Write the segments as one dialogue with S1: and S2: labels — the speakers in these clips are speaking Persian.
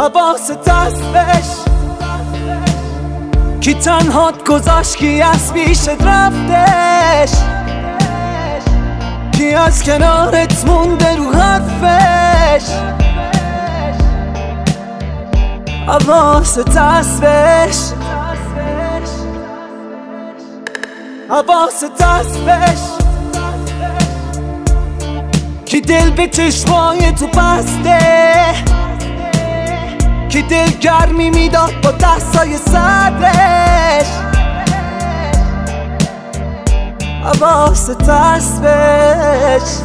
S1: حواست هستش کی تنهات گذاشت، کی از پیشت رفتش، کی از کنارت مونده رو حرفش. حواست هستش، حواست هستش کی دل به چشمای تو بسته، کی دل گرمی میداد با دستای سردش. حواست هستش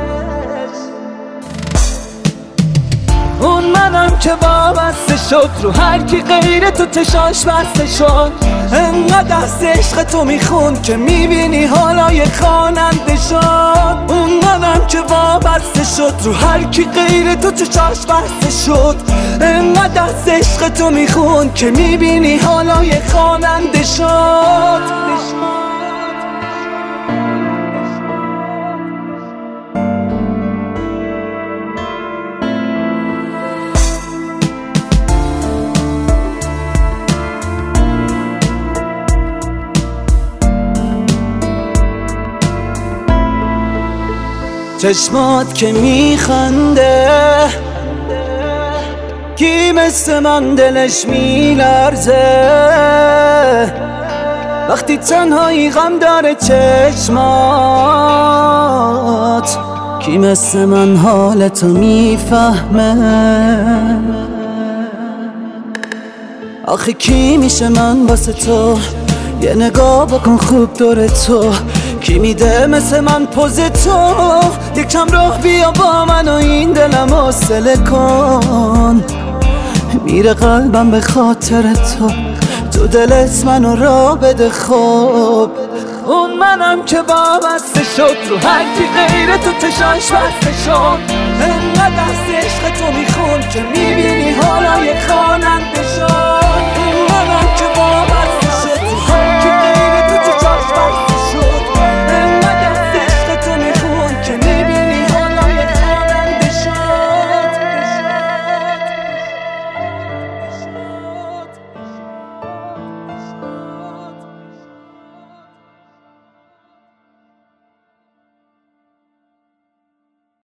S1: اون منم که وابسته شد رو هر کی غیر تو چشاش بسته شد. انقدر از عشق تو میخون که میبینی حالای خواننده شد. اون منم که وابسته شد رو هر کی غیر تو چشاش بسته شد. انقدر از عشق تو میخون که میبینی حالای خواننده شد. چشمات که میخنده کی مثل من دلش میلرزه، وقتی تنهایی غم داره چشمات کی مثل من حالتو میفهمه. آخه کی میشه من واسه تو یه نگاه بکن خوب دور تو، کی میده مثل من پوز تو یکم راه بیا با من و این دلم حوصله کن. میره قلبم به خاطر تو دلت منو را بده خوب. اون منم که وابسته شد رو هر کی غیر تو چشاش بسته شد. انقدر از عشق تو میخون که میبینی حالای خواننده شد.